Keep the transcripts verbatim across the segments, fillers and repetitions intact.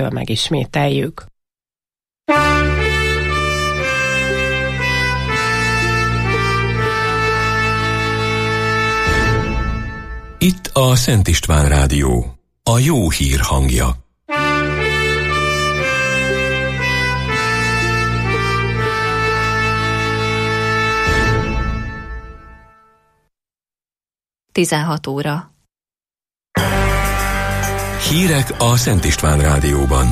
megismételjük. Itt a Szent István Rádió, a jó hír hangja. tizenhat óra. Hírek a Szent István Rádióban.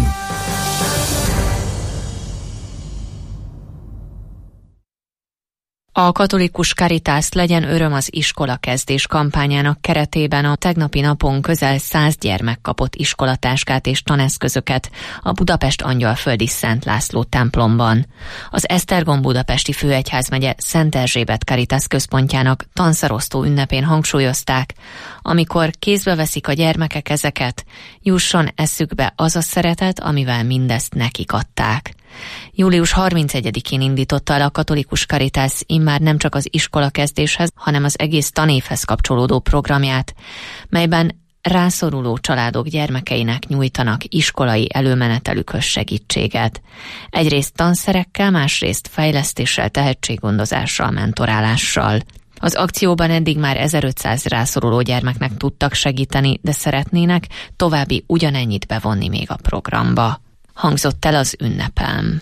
A katolikus Caritas Legyen öröm az iskola kezdés kampányának keretében a tegnapi napon közel száz gyermek kapott iskolatáskát és taneszközöket a Budapest Angyalföldi Szent László templomban. Az Esztergom budapesti főegyházmegye Szent Erzsébet Caritas központjának tanszarosztó ünnepén hangsúlyozták, amikor kézbe veszik a gyermekek ezeket, jusson eszükbe az a szeretet, amivel mindezt nekik adták. július harmincegyedikén indította el a katolikus Caritas immár nem csak az iskola kezdéshez, hanem az egész tanévhez kapcsolódó programját, melyben rászoruló családok gyermekeinek nyújtanak iskolai előmenetelükhöz segítséget. Egyrészt tanszerekkel, másrészt fejlesztéssel, tehetséggondozással, mentorálással. Az akcióban eddig már ezerötszáz rászoruló gyermeknek tudtak segíteni, de szeretnének további ugyanennyit bevonni még a programba. Hangzott el az ünnepem.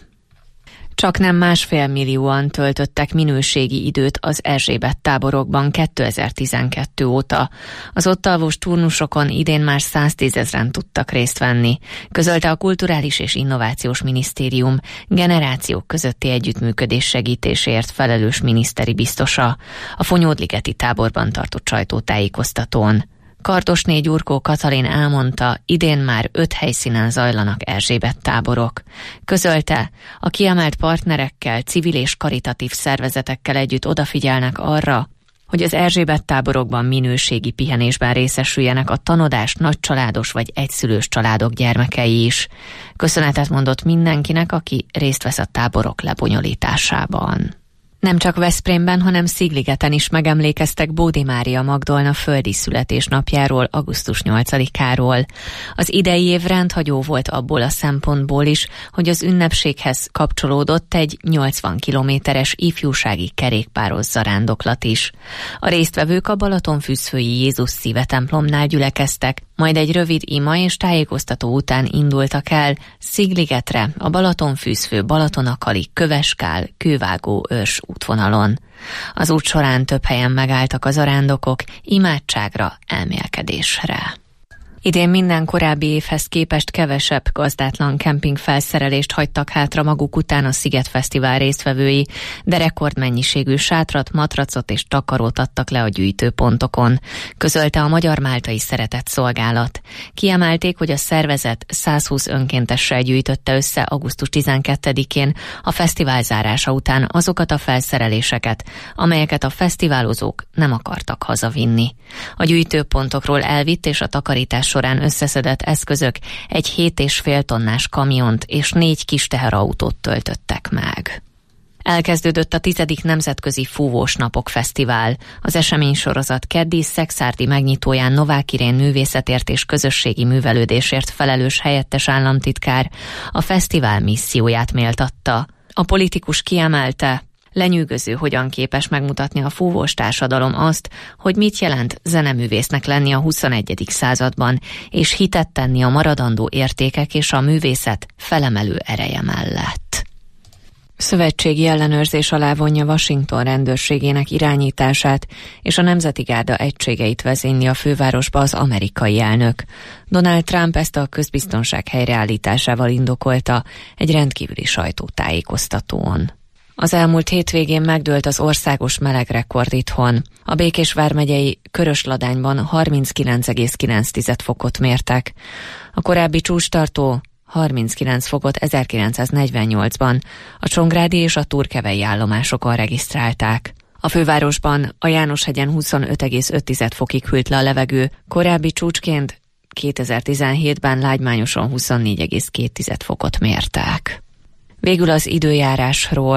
Csak nem másfél millióan töltöttek minőségi időt az Erzsébet táborokban kétezer-tizenkettő óta. Az ott alvós turnusokon idén már száztízezren tudtak részt venni, közölte a Kulturális és Innovációs Minisztérium generációk közötti együttműködés segítésért felelős miniszteri biztosa a Fonyódligeti táborban tartott sajtótájékoztatón. Kardosné Gyurkó Katalin elmondta, idén már öt helyszínen zajlanak Erzsébet táborok. Közölte, a kiemelt partnerekkel, civil és karitatív szervezetekkel együtt odafigyelnek arra, hogy az Erzsébet táborokban minőségi pihenésben részesüljenek a tanodás, nagycsaládos vagy egyszülős családok gyermekei is. Köszönetet mondott mindenkinek, aki részt vesz a táborok lebonyolításában. Nem csak Veszprémben, hanem Szigligeten is megemlékeztek Bódi Mária Magdolna földi születésnapjáról, augusztus nyolcadikáról. Az idei év rendhagyó volt abból a szempontból is, hogy az ünnepséghez kapcsolódott egy nyolcvan kilométeres ifjúsági kerékpáros zarándoklat is. A résztvevők a Balatonfüszfői Jézus Szíve templomnál gyülekeztek, majd egy rövid ima és tájékoztató után indultak el Szigligetre, a Balatonfüszfő Balatonakali Köveskál Kővágó Őrs útvonalon. Az út során több helyen megálltak az zarándokok imádságra, elmélkedésre. Idén minden korábbi évhez képest kevesebb gazdátlan kempingfelszerelést hagytak hátra maguk után a Sziget Fesztivál résztvevői, de rekordmennyiségű sátrat, matracot és takarót adtak le a gyűjtőpontokon, közölte a Magyar Máltai Szeretett Szolgálat. Kiemelték, hogy a szervezet százhúsz önkéntessel gyűjtötte össze augusztus tizenkettedikén a fesztivál zárása után azokat a felszereléseket, amelyeket a fesztiválozók nem akartak hazavinni. A gyűjtőpontokról elvitt és a takarítás során összeszedett eszközök egy hét és fél tonnás kamiont és négy kis teherautót töltöttek meg. Elkezdődött a tizedik Nemzetközi Fúvós Napok Fesztivál. Az eseménysorozat keddi szekszárdi megnyitóján Novák Irén művészetért és közösségi művelődésért felelős helyettes államtitkár a fesztivál misszióját méltatta. A politikus kiemelte, lenyűgöző, hogyan képes megmutatni a fúvós társadalom azt, hogy mit jelent zeneművésznek lenni a huszonegyedik században, és hitet tenni a maradandó értékek és a művészet felemelő ereje mellett. Szövetségi ellenőrzés alá vonja Washington rendőrségének irányítását, és a Nemzeti Gárda egységeit vezényli a fővárosba az amerikai elnök. Donald Trump ezt a közbiztonság helyreállításával indokolta egy rendkívüli sajtótájékoztatón. Az elmúlt hétvégén megdőlt az országos melegrekord itthon. A Békés vármegyei Körösladányban harminckilenc egész kilenc fokot mértek. A korábbi csúcstartó harminckilenc fokot ezerkilencszáznegyvennyolcban a csongrádi és a turkevei állomásokon regisztrálták. A fővárosban a Jánoshegyen huszonöt egész öt fokig hűlt le a levegő, korábbi csúcsként kétezer-tizenhétben Lágymányoson huszonnégy egész két fokot mértek. Végül az időjárásról.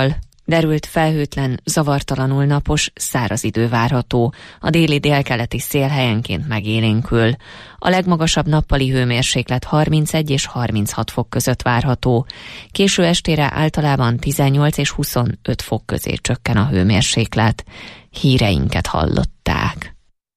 Derült, felhőtlen, zavartalanul napos, száraz idő várható. A déli délkeleti szél helyenként megélénkül. A legmagasabb nappali hőmérséklet harmincegy és harminchat fok között várható. Késő estére általában tizennyolc és huszonöt fok közé csökken a hőmérséklet. Híreinket hallották.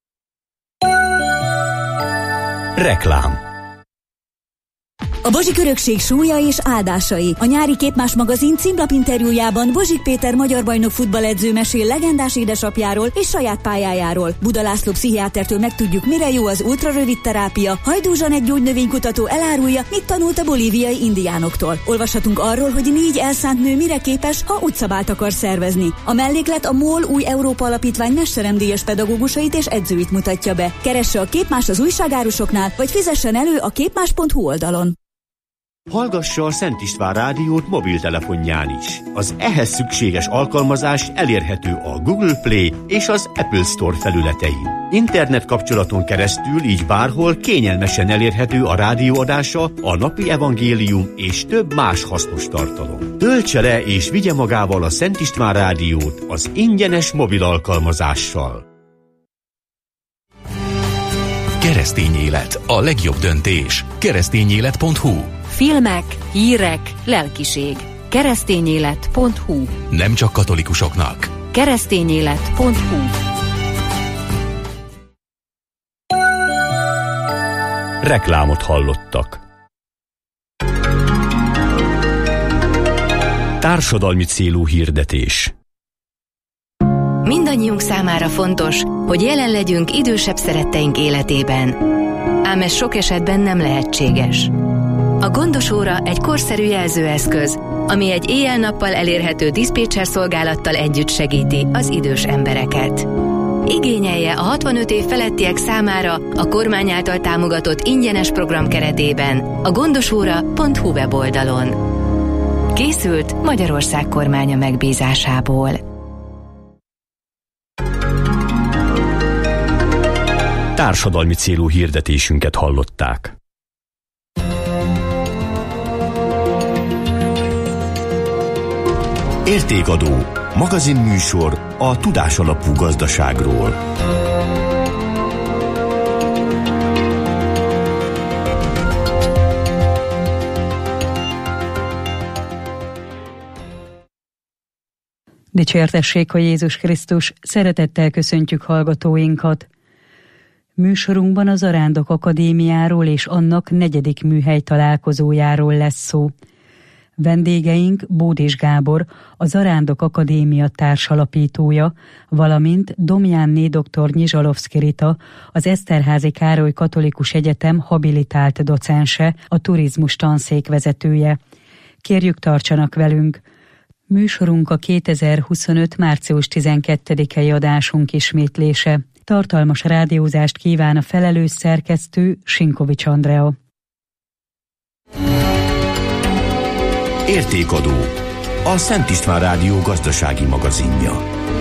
Reklám. A Bozsik örökség súlya és áldásai. A nyári Képmás magazin címlapinterjújában Bozsik Péter magyar bajnok futballedző mesél legendás édesapjáról és saját pályájáról. Buda László pszichiátertől megtudjuk, mire jó az ultrarövid terápia. Hajdú Zsanett gyógynövénykutató elárulja, mit tanult a bolíviai indiánoktól. Olvashatunk arról, hogy négy elszánt nő mire képes, ha utcabált akar szervezni. A melléklet a MOL új Európa Alapítvány mesteremdíjas pedagógusait és edzőit mutatja be. Keresse a Képmás az újságárusoknál, vagy fizessen elő a képmás pont hu oldalon. Hallgassa a Szent István rádiót mobiltelefonján is. Az ehhez szükséges alkalmazás elérhető a Google Play és az Apple Store felületein. Internet kapcsolaton keresztül így bárhol kényelmesen elérhető a rádióadása, a napi evangélium és több más hasznos tartalom. Töltse le és vigye magával a Szent István rádiót az ingyenes mobil alkalmazással. Keresztény élet, a legjobb döntés. keresztényélet pont hu. Filmek, hírek, lelkiség. keresztényélet pont hu. Nem csak katolikusoknak. keresztényélet pont hu. Reklámot hallottak. Társadalmi célú hirdetés. Mindannyiunk számára fontos, hogy jelen legyünk idősebb szeretteink életében. Ám ez sok esetben nem lehetséges. A Gondos óra egy korszerű jelzőeszköz, ami egy éjjel-nappal elérhető diszpécser szolgálattal együtt segíti az idős embereket. Igényelje a hatvanöt év felettiek számára a kormány által támogatott ingyenes program keretében a gondosóra pont hu weboldalon. Készült Magyarország kormánya megbízásából. Társadalmi célú hirdetésünket hallották. Értékadó, magazinműsor a tudásalapú gazdaságról. Dicsértessék a Jézus Krisztus, szeretettel köszöntjük hallgatóinkat. Műsorunkban a Zarándok Akadémiáról és annak negyedik műhely találkozójáról lesz szó. Vendégeink Bódis Gábor, a Zarándok Akadémia társalapítója, valamint Domjánné dr. Nyizsalovszky Rita, az Eszterházy Károly Katolikus Egyetem habilitált docense, a turizmus tanszék vezetője. Kérjük, tartsanak velünk! Műsorunk a kétezer-huszonöt. március tizenkettedikei adásunk ismétlése. Tartalmas rádiózást kíván a felelős szerkesztő, Sinkovics Andrea. Értékadó, a Szent István Rádió gazdasági magazinja.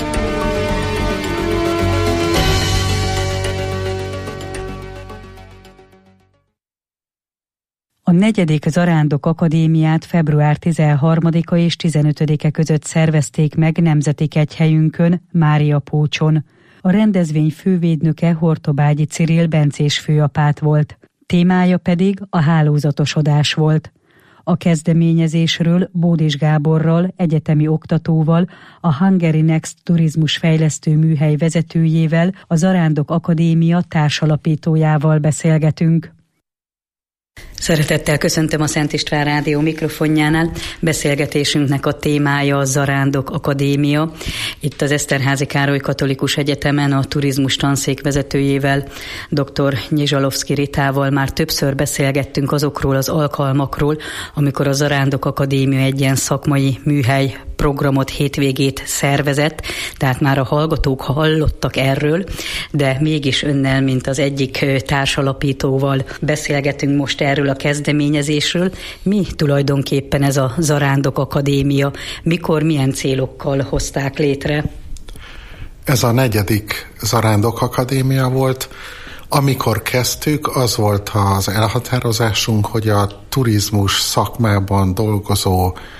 A negyedik Zarándok Akadémiát február tizenharmadika és tizenötödike között szervezték meg nemzeti kegyhelyünkön, Máriapócson. A rendezvény fővédnöke Hortobágyi Cirill bencés főapát volt. Témája pedig a hálózatosodás volt. A kezdeményezésről Bódis Gáborral, egyetemi oktatóval, a Hungary Next turizmus fejlesztő műhely vezetőjével, a Zarándok Akadémia társalapítójával beszélgetünk. Szeretettel köszöntöm a Szent István Rádió mikrofonjánál. Beszélgetésünknek a témája a Zarándok Akadémia. Itt az Eszterházy Károly Katolikus Egyetemen a turizmus tanszék vezetőjével, dr. Nyizsalovszky Ritával már többször beszélgettünk azokról az alkalmakról, amikor a Zarándok Akadémia egy ilyen szakmai műhely programot, hétvégét szervezett, tehát már a hallgatók hallottak erről, de mégis önnel, mint az egyik társalapítóval beszélgetünk most erről a kezdeményezésről. Mi tulajdonképpen ez a Zarándok Akadémia? Mikor, milyen célokkal hozták létre? Ez a negyedik Zarándok Akadémia volt. Amikor kezdtük, az volt az elhatározásunk, hogy a turizmus szakmában dolgozó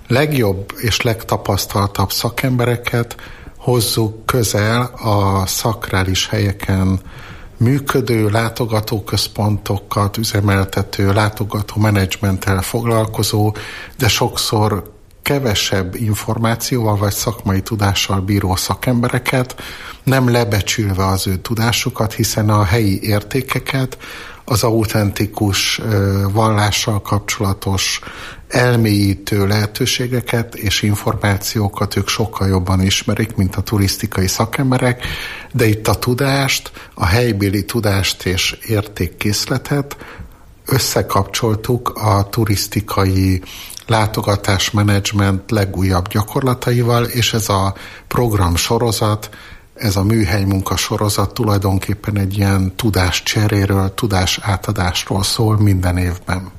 legjobb és legtapasztaltabb szakembereket hozzuk közel a szakrális helyeken működő látogatóközpontokat, üzemeltető, látogató menedzsmenttel foglalkozó, de sokszor kevesebb információval vagy szakmai tudással bíró szakembereket, nem lebecsülve az ő tudásukat, hiszen a helyi értékeket, az autentikus vallással kapcsolatos elmélyítő lehetőségeket és információkat ők sokkal jobban ismerik, mint a turisztikai szakemberek, de itt a tudást, a helybéli tudást és értékkészletet összekapcsoltuk a turisztikai látogatásmenedzsment legújabb gyakorlataival, és ez a programsorozat, ez a műhely munkasorozat tulajdonképpen egy ilyen tudáscseréről, tudás átadásról szól minden évben.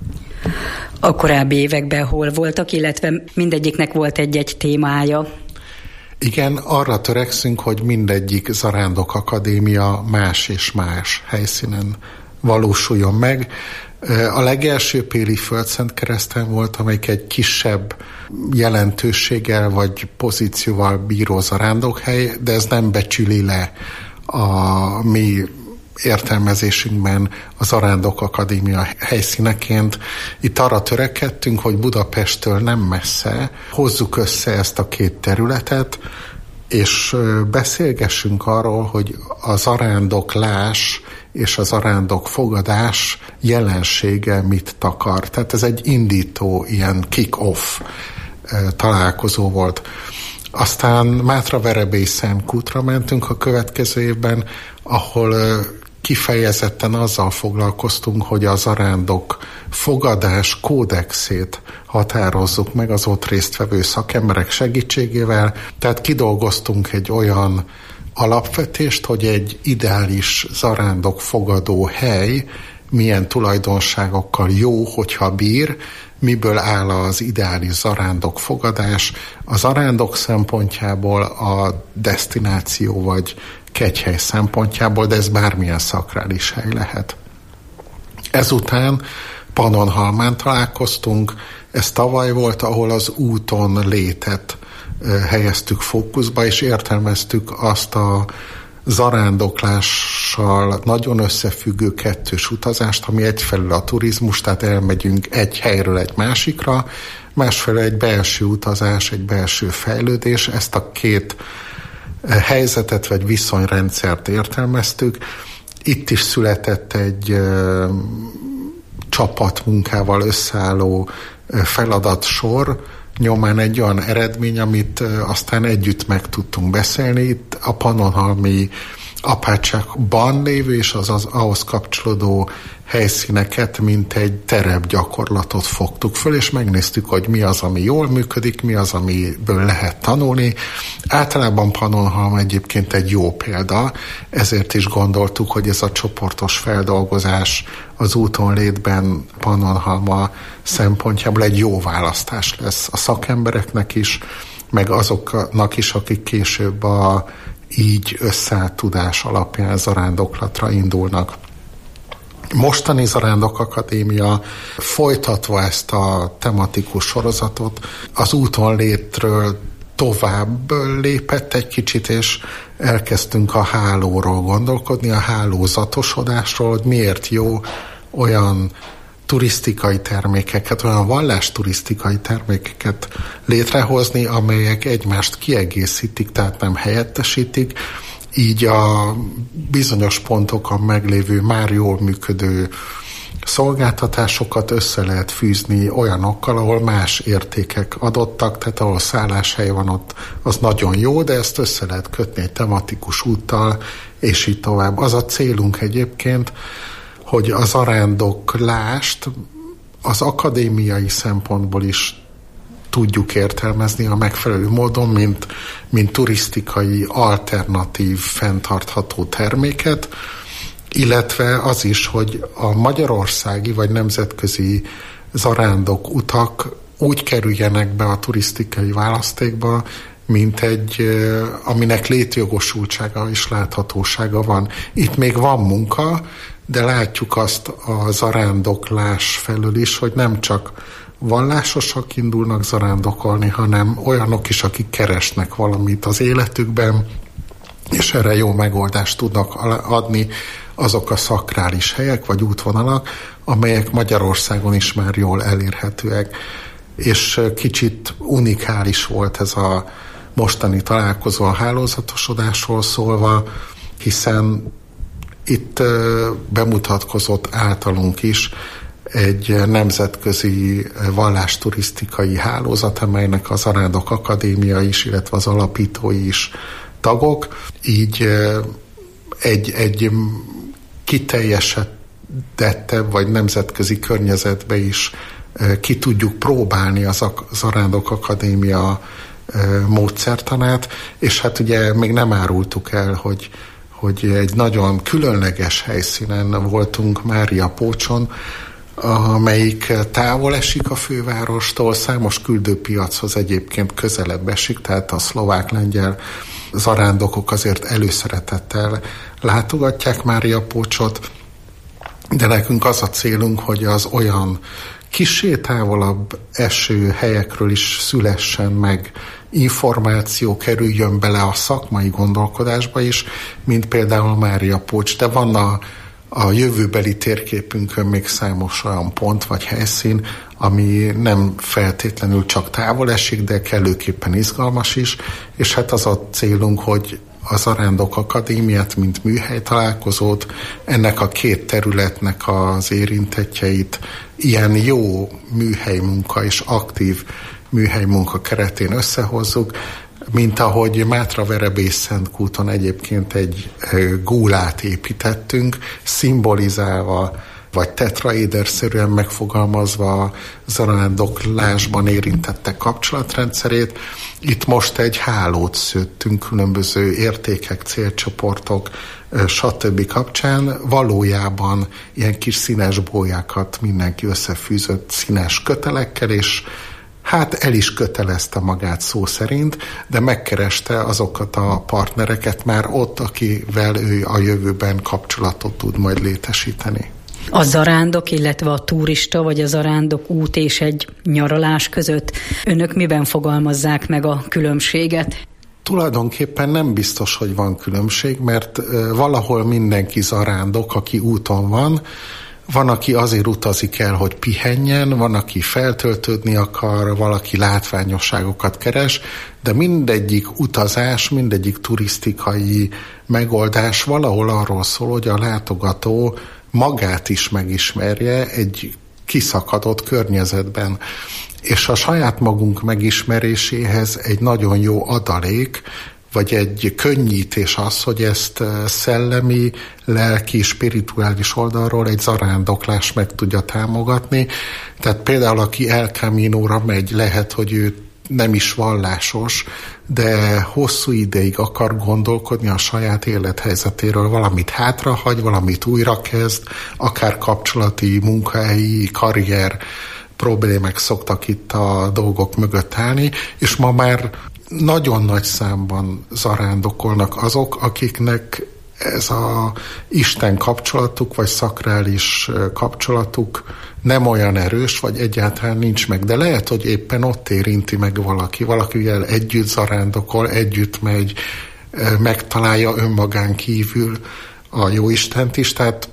A korábbi években hol voltak, illetve mindegyiknek volt egy-egy témája? Igen, arra törekszünk, hogy mindegyik Zarándok Akadémia más és más helyszínen valósuljon meg. A legelső Péli Földszentkereszten volt, amelyik egy kisebb jelentőséggel vagy pozícióval bíró zarándokhely, de ez nem becsüli le a mi értelmezésünkben a Zarándok Akadémia helyszíneként. Itt arra törekedtünk, hogy Budapesttől nem messze hozzuk össze ezt a két területet, és beszélgessünk arról, hogy a zarándoklás és a zarándok fogadás jelensége mit takar. Tehát ez egy indító, ilyen kick-off találkozó volt. Aztán Mátra-Verebély-Szemkútra mentünk a következő évben, ahol kifejezetten azzal foglalkoztunk, hogy a zarándok fogadás kódexét határozzuk meg az ott résztvevő szakemberek segítségével. Tehát kidolgoztunk egy olyan alapvetést, hogy egy ideális zarándok fogadó hely milyen tulajdonságokkal jó, hogyha bír, miből áll az ideális zarándok fogadás, a zarándok szempontjából, a desztináció vagy kegyhely szempontjából, de ez bármilyen szakrális hely lehet. Ezután Pannonhalmán találkoztunk, ez tavaly volt, ahol az úton létet helyeztük fókuszba, és értelmeztük azt a zarándoklással nagyon összefüggő kettős utazást, ami egyfelől a turizmus, tehát elmegyünk egy helyről egy másikra, másfelől egy belső utazás, egy belső fejlődés, ezt a két helyzetet vagy viszonyrendszert értelmeztük. Itt is született egy ö, csapatmunkával összeálló ö, feladatsor, nyomán egy olyan eredmény, amit ö, aztán együtt meg tudtunk beszélni. Itt a pannonhalmi apátságban lévő és az, az ahhoz kapcsolódó helyszíneket, mint egy terepgyakorlatot fogtuk föl, és megnéztük, hogy mi az, ami jól működik, mi az, amiből lehet tanulni. Általában Pannonhalma egyébként egy jó példa, ezért is gondoltuk, hogy ez a csoportos feldolgozás az úton létben Pannonhalma szempontjából egy jó választás lesz a szakembereknek is, meg azoknak is, akik később a így összeállt tudás alapján zarándoklatra indulnak. Mostani Zarándok Akadémia folytatva ezt a tematikus sorozatot az úton létről tovább lépett egy kicsit, és elkezdtünk a hálóról gondolkodni, a hálózatosodásról, hogy miért jó olyan turisztikai termékeket, olyan vallásturisztikai termékeket létrehozni, amelyek egymást kiegészítik, tehát nem helyettesítik, így a bizonyos pontokon meglévő, már jól működő szolgáltatásokat össze lehet fűzni olyanokkal, ahol más értékek adottak, tehát ahol szálláshely van ott, az nagyon jó, de ezt össze lehet kötni egy tematikus úttal, és így tovább. Az a célunk egyébként, hogy az zarándoklást az akadémiai szempontból is tudjuk értelmezni a megfelelő módon, mint, mint turisztikai, alternatív, fenntartható terméket, illetve az is, hogy a magyarországi vagy nemzetközi zarándok utak úgy kerüljenek be a turisztikai választékba, mint egy, aminek létjogosultsága és láthatósága van. Itt még van munka, de látjuk azt a zarándoklás felől is, hogy nem csak vallásosak indulnak zarándokolni, hanem olyanok is, akik keresnek valamit az életükben, és erre jó megoldást tudnak adni azok a szakrális helyek vagy útvonalak, amelyek Magyarországon is már jól elérhetőek. És kicsit unikális volt ez a mostani találkozó a hálózatosodásról szólva, hiszen itt bemutatkozott általunk is egy nemzetközi vallásturisztikai hálózat, amelynek az Zarándok Akadémia is, illetve az alapítói is tagok. Így egy, egy kiteljesedettebb vagy nemzetközi környezetbe is ki tudjuk próbálni az Zarándok Akadémia módszertanát, és hát ugye még nem árultuk el, hogy, hogy egy nagyon különleges helyszínen voltunk Máriapócson, amelyik távol esik a fővárostól, számos küldőpiachoz egyébként közelebb esik, tehát a szlovák-lengyel zarándokok azért előszeretettel látogatják Máriapócsot, de nekünk az a célunk, hogy az olyan kissé távolabb eső helyekről is szülessen meg információ, kerüljön bele a szakmai gondolkodásba is, mint például Máriapócs, de van a, a jövőbeli térképünkön még számos olyan pont vagy helyszín, ami nem feltétlenül csak távol esik, de kellőképpen izgalmas is, és hát az a célunk, hogy a Zarándok Akadémiát, mint műhely találkozót, ennek a két területnek az érintettjeit ilyen jó műhelymunka és aktív műhelymunka keretén összehozzuk, mint ahogy Mátra-Verebész-Szentkúton egyébként egy gólát építettünk, szimbolizálva vagy tetraéderszerűen megfogalmazva a zarándoklásban érintettek kapcsolatrendszerét. Itt most egy hálót szőttünk különböző értékek, célcsoportok, stb. Kapcsán. Valójában ilyen kis színes bójákat mindenki összefűzött színes kötelekkel, és hát el is kötelezte magát szó szerint, de megkereste azokat a partnereket már ott, akivel ő a jövőben kapcsolatot tud majd létesíteni. A zarándok, illetve a turista vagy a zarándok út és egy nyaralás között önök miben fogalmazzák meg a különbséget? Tulajdonképpen nem biztos, hogy van különbség, mert valahol mindenki zarándok, aki úton van. Van, aki azért utazik el, hogy pihenjen, van, aki feltöltődni akar, valaki látványosságokat keres, de mindegyik utazás, mindegyik turisztikai megoldás valahol arról szól, hogy a látogató magát is megismerje egy kiszakadott környezetben. És a saját magunk megismeréséhez egy nagyon jó adalék, vagy egy könnyítés az, hogy ezt szellemi, lelki, spirituális oldalról egy zarándoklás meg tudja támogatni. Tehát például, aki El Camino-ra megy, lehet, hogy ő nem is vallásos, de hosszú ideig akar gondolkodni a saját élethelyzetéről, valamit hátrahagy, valamit újra kezd, akár kapcsolati, munkahelyi, karrier problémák szoktak itt a dolgok mögött állni, és ma már nagyon nagy számban zarándokolnak azok, akiknek ez a Isten kapcsolatuk, vagy szakrális kapcsolatuk nem olyan erős, vagy egyáltalán nincs meg. De lehet, hogy éppen ott érinti meg valaki. Valakivel együtt zarándokol, együtt megy, megtalálja önmagán kívül a Jóistent is. Tehát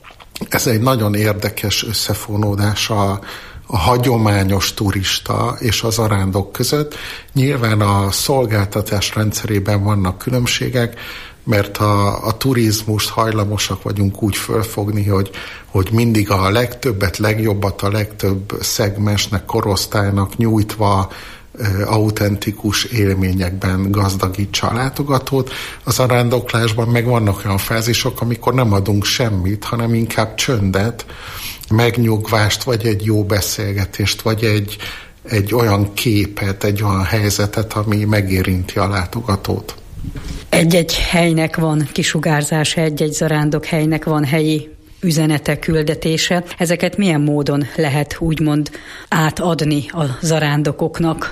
ez egy nagyon érdekes összefonódás a a hagyományos turista és a zarándok között. Nyilván a szolgáltatás rendszerében vannak különbségek, mert a, a turizmust hajlamosak vagyunk úgy fölfogni, hogy, hogy mindig a legtöbbet, legjobbat a legtöbb szegmensnek, korosztálynak nyújtva autentikus élményekben gazdagítsa a látogatót. A zarándoklásban meg vannak olyan fázisok, amikor nem adunk semmit, hanem inkább csöndet, megnyugvást, vagy egy jó beszélgetést, vagy egy, egy olyan képet, egy olyan helyzetet, ami megérinti a látogatót. Egy-egy helynek van kisugárzása, egy-egy zarándok helynek van helyi üzenete, küldetése. Ezeket milyen módon lehet úgymond átadni a zarándokoknak?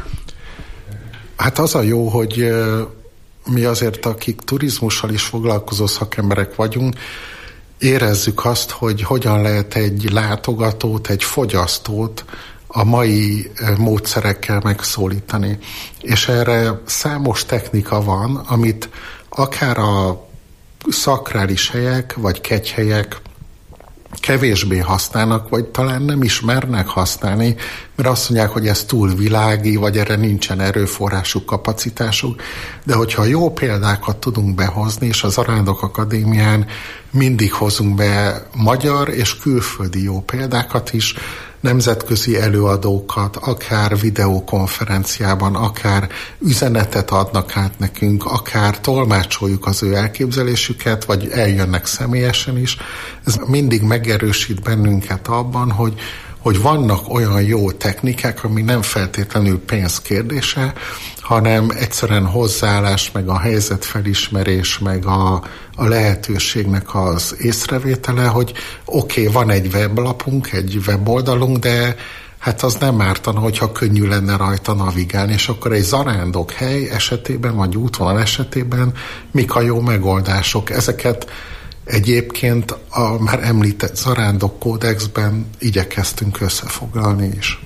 Hát az a jó, hogy mi azért, akik turizmussal is foglalkozó szakemberek vagyunk, érezzük azt, hogy hogyan lehet egy látogatót, egy fogyasztót a mai módszerekkel megszólítani. És erre számos technika van, amit akár a szakrális helyek, vagy kegyhelyek kevésbé használnak, vagy talán nem is mernek használni, mert azt mondják, hogy ez túl világi, vagy erre nincsen erőforrásuk, kapacitásuk. De hogyha jó példákat tudunk behozni, és az Zarándok Akadémián mindig hozunk be magyar és külföldi jó példákat is, nemzetközi előadókat, akár videokonferenciában, akár üzenetet adnak át nekünk, akár tolmácsoljuk az ő elképzelésüket, vagy eljönnek személyesen is. Ez mindig megerősít bennünket abban, hogy, hogy vannak olyan jó technikák, ami nem feltétlenül pénz kérdése, hanem egyszerűen hozzáállás, meg a helyzetfelismerés, meg a, a lehetőségnek az észrevétele, hogy oké, okay, van egy weblapunk, egy weboldalunk, de hát az nem ártana, hogyha könnyű lenne rajta navigálni, és akkor egy zarándok hely esetében, vagy útvonal esetében mik a jó megoldások. Ezeket egyébként a már említett Zarándok Kódexben igyekeztünk összefoglalni is.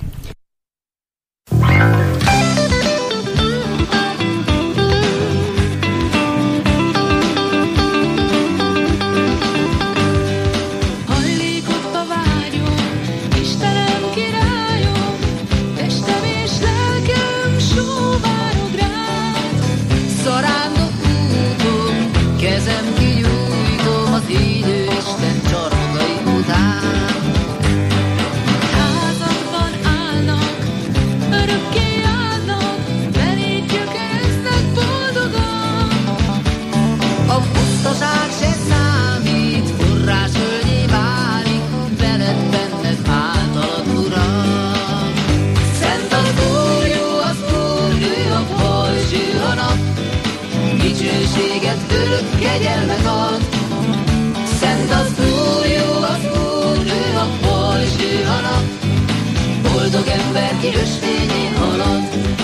Kegyelmet ad, szent az Úr, jó az Úr, ő a pajzső alap, boldog ember ki ösvényén halad.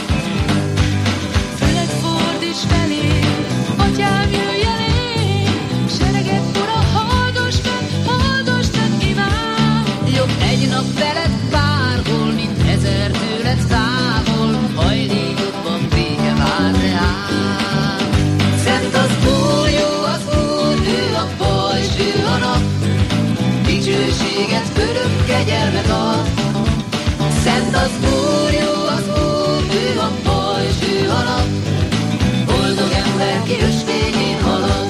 Feled fordíts felé, atyám jöjj elé, sereget ura, hallgass meg, hallgass meg, imád. Jobb egy nap veled bárhol, mint ezer tőled távol, hajlékotban béke vár reál. Szent az Úr, jó az Úr, ő a pajzső a nap, dicsőséget, örök kegyelmet ad. Szent az Úr, jó az Úr, ő a pajzső a nap, boldog ember ki ösvényén halad.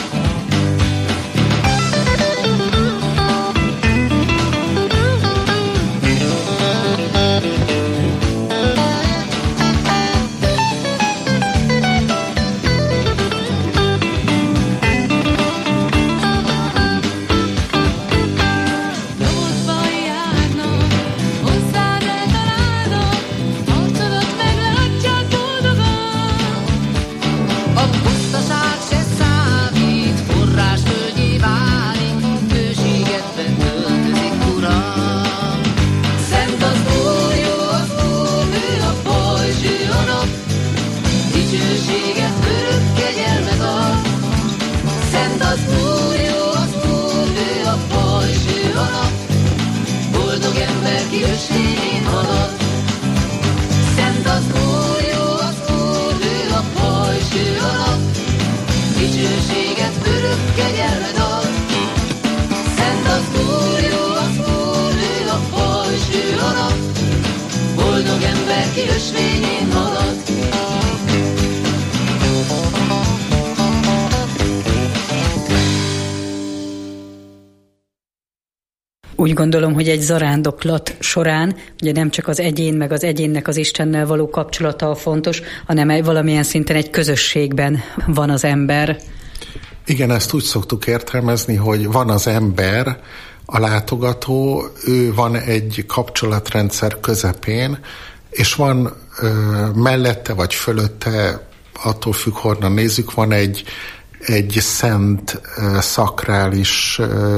Úgy gondolom, hogy egy zarándoklat során ugye nem csak az egyén, meg az egyénnek az Istennel való kapcsolata a fontos, hanem egy valamilyen szinten egy közösségben van az ember. Igen, ezt úgy szoktuk értelmezni, hogy van az ember, a látogató, ő van egy kapcsolatrendszer közepén, és van ö, mellette vagy fölötte, attól függ, honnan nézzük, van egy egy szent, szakrális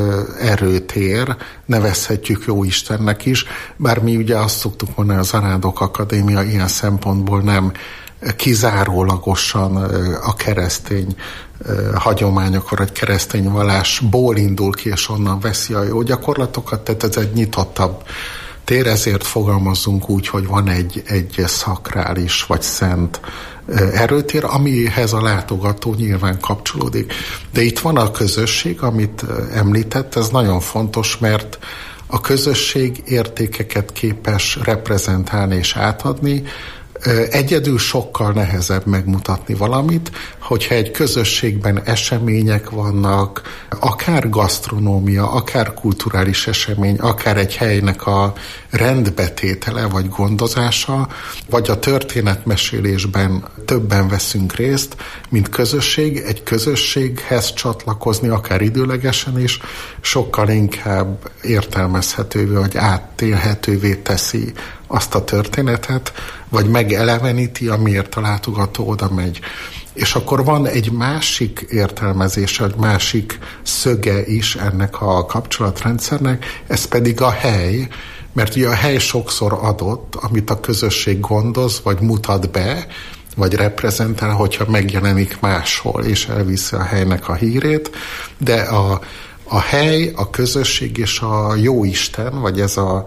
erőtér, nevezhetjük jó Istennek is, bár mi ugye azt szoktuk mondani, az Zarándok Akadémia ilyen szempontból nem kizárólagosan a keresztény hagyományokor, vagy keresztény vallásból indul ki, és onnan veszi a jó gyakorlatokat, tehát ez egy nyitottabb tér, ezért fogalmazzunk úgy, hogy van egy, egy szakrális vagy szent erőtér, amihez a látogató nyilván kapcsolódik. De itt van a közösség, amit említett, ez nagyon fontos, mert a közösség értékeket képes reprezentálni és átadni. Egyedül sokkal nehezebb megmutatni valamit, hogyha egy közösségben események vannak, akár gasztronómia, akár kulturális esemény, akár egy helynek a rendbetétele vagy gondozása, vagy a történetmesélésben többen veszünk részt, mint közösség. Egy közösséghez csatlakozni, akár időlegesen is, sokkal inkább értelmezhetővé, vagy áttélhetővé teszi azt a történetet, vagy megeleveníti, amiért a látogató oda megy. És akkor van egy másik értelmezése, egy másik szöge is ennek a kapcsolatrendszernek, ez pedig a hely, mert ugye a hely sokszor adott, amit a közösség gondoz, vagy mutat be, vagy reprezentál, hogyha megjelenik máshol, és elviszi a helynek a hírét, de a, a hely, a közösség és a jóisten, vagy ez a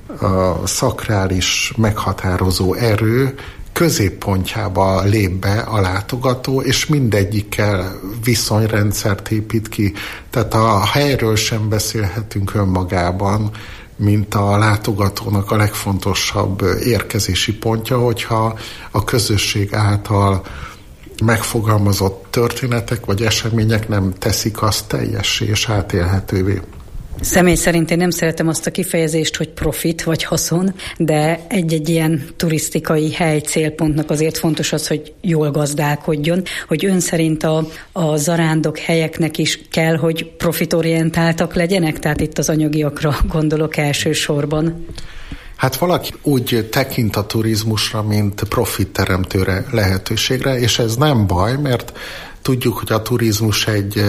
a szakrális meghatározó erő középpontjába lép be a látogató, és mindegyikkel viszonyrendszert épít ki. Tehát a helyről sem beszélhetünk önmagában, mint a látogatónak a legfontosabb érkezési pontja, hogyha a közösség által megfogalmazott történetek vagy események nem teszik azt teljessé és átélhetővé. Személy szerint én nem szeretem azt a kifejezést, hogy profit vagy haszon, de egy-egy ilyen turisztikai hely célpontnak azért fontos az, hogy jól gazdálkodjon, hogy ön szerint a, a zarándok helyeknek is kell, hogy profitorientáltak legyenek, tehát itt az anyagiakra gondolok elsősorban. Hát valaki úgy tekint a turizmusra, mint profitteremtőre lehetőségre, és ez nem baj, mert tudjuk, hogy a turizmus egy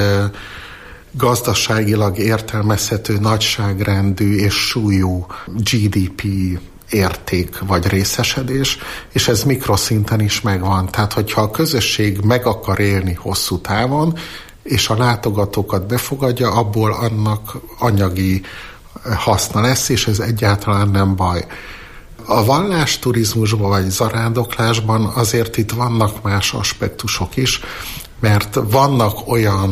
gazdaságilag értelmezhető nagyságrendű és súlyú gé dé pé érték vagy részesedés, és ez mikroszinten is megvan. Tehát, hogyha a közösség meg akar élni hosszú távon, és a látogatókat befogadja, abból annak anyagi haszna lesz, és ez egyáltalán nem baj. A vallásturizmusban vagy zarándoklásban azért itt vannak más aspektusok is, mert vannak olyan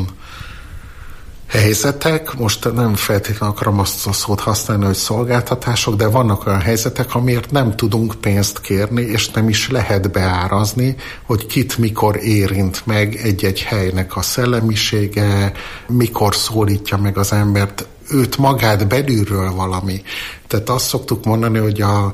helyzetek, most nem feltétlenül akarom azt a szót használni, hogy szolgáltatások, de vannak olyan helyzetek, amiért nem tudunk pénzt kérni, és nem is lehet beárazni, hogy kit mikor érint meg egy-egy helynek a szellemisége, mikor szólítja meg az embert, őt magát belülről valami. Tehát azt szoktuk mondani, hogy a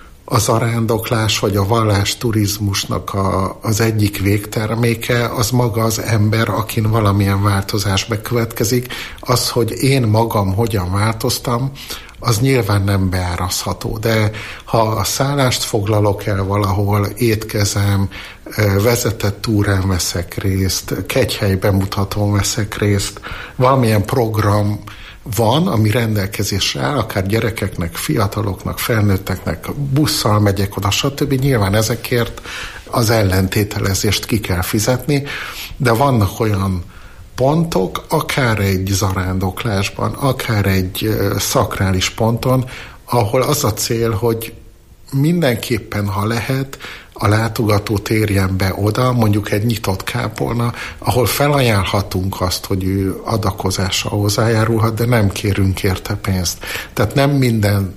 a zarándoklás vagy a vallásturizmusnak a, az egyik végterméke az maga az ember, akin valamilyen változás bekövetkezik. Az, hogy én magam hogyan változtam, az nyilván nem beárazható, de ha a szállást foglalok el valahol, étkezem, vezetett túrán veszek részt, kegyhely bemutatón veszek részt, valamilyen program van, ami rendelkezésre áll, akár gyerekeknek, fiataloknak, felnőtteknek, busszal megyek oda, stb. Nyilván ezekért az ellentételezést ki kell fizetni, de vannak olyan pontok, akár egy zarándoklásban, akár egy szakrális ponton, ahol az a cél, hogy mindenképpen, ha lehet, a látogató térjen be oda, mondjuk egy nyitott kápolna, ahol felajánlhatunk azt, hogy ő adakozással hozzájárulhat, de nem kérünk érte pénzt. Tehát nem minden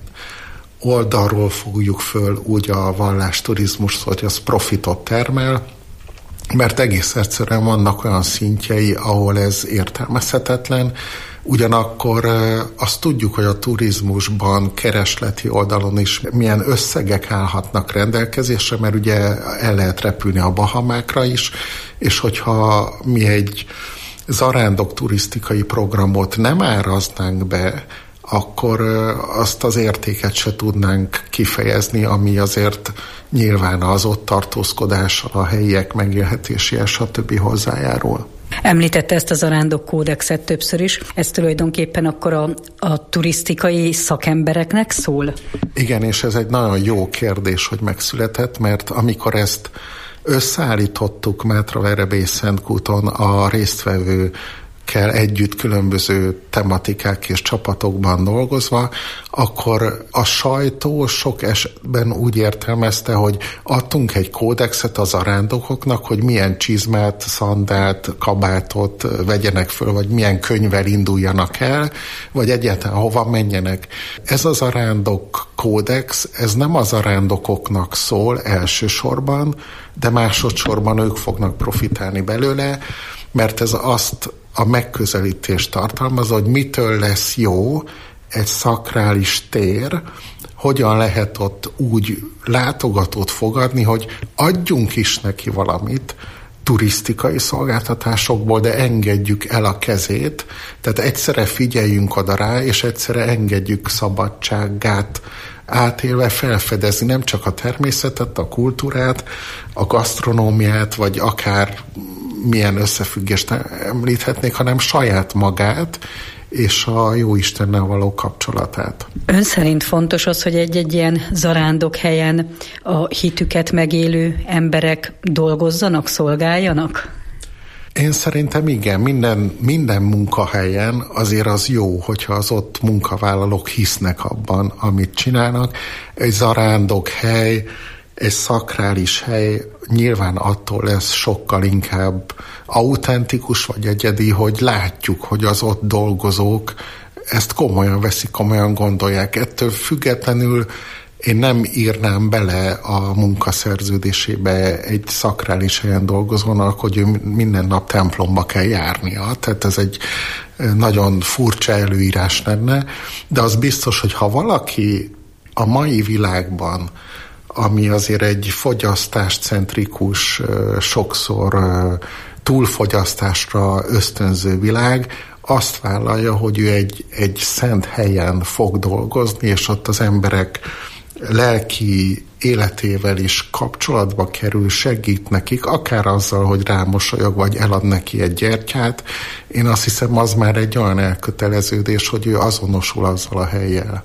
oldalról fogjuk föl úgy a vallásturizmust, hogy az profitot termel, mert egész egyszerűen vannak olyan szintjei, ahol ez értelmezhetetlen. Ugyanakkor azt tudjuk, hogy a turizmusban, keresleti oldalon is milyen összegek állhatnak rendelkezésre, mert ugye el lehet repülni a Bahamákra is, és hogyha mi egy zarándok turisztikai programot nem áraznánk be, akkor azt az értéket se tudnánk kifejezni, ami azért nyilván az ott tartózkodással, a helyiek megélhetéséhez, stb. Hozzájárul. Említette ezt a zarándok kódexet többször is. Ez tulajdonképpen akkor a, a turisztikai szakembereknek szól? Igen, és ez egy nagyon jó kérdés, hogy megszületett, mert amikor ezt összeállítottuk Mátraverebély Szentkúton a résztvevő gyerekekkel együtt különböző tematikák és csapatokban dolgozva, akkor a sajtó sok esetben úgy értelmezte, hogy adtunk egy kódexet az zarándokoknak, hogy milyen csizmát, szandált, kabátot vegyenek föl, vagy milyen könyvvel induljanak el, vagy egyáltalán hova menjenek. Ez a zarándok kódex, ez nem a zarándokoknak szól elsősorban, de másodszorban ők fognak profitálni belőle, mert ez azt a megközelítést tartalmazza, hogy mitől lesz jó egy szakrális tér, hogyan lehet ott úgy látogatót fogadni, hogy adjunk is neki valamit turisztikai szolgáltatásokból, de engedjük el a kezét, tehát egyszerre figyeljünk oda rá, és egyszerre engedjük szabadságát átélve felfedezni nem csak a természetet, a kultúrát, a gasztronómiát, vagy akár milyen összefüggést említhetnék, hanem saját magát, és a Jóistennel való kapcsolatát. Ön szerint fontos az, hogy egy-egy ilyen zarándok helyen a hitüket megélő emberek dolgozzanak, szolgáljanak? Én szerintem igen, minden, minden munkahelyen azért az jó, hogyha az ott munkavállalók hisznek abban, amit csinálnak. Egy zarándok hely, egy szakrális hely nyilván attól lesz sokkal inkább autentikus vagy egyedi, hogy látjuk, hogy az ott dolgozók ezt komolyan veszik, komolyan gondolják. Ettől függetlenül én nem írnám bele a munkaszerződésébe egy szakrális helyen dolgozónak, hogy ő minden nap templomba kell járnia. Tehát ez egy nagyon furcsa előírás lenne, de az biztos, hogy ha valaki a mai világban, ami azért egy fogyasztáscentrikus, sokszor túlfogyasztásra ösztönző világ, azt vállalja, hogy ő egy, egy szent helyen fog dolgozni, és ott az emberek lelki életével is kapcsolatba kerül, segít nekik, akár azzal, hogy rámosolyog, vagy elad neki egy gyertyát. Én azt hiszem, az már egy olyan elköteleződés, hogy ő azonosul azzal a hellyel.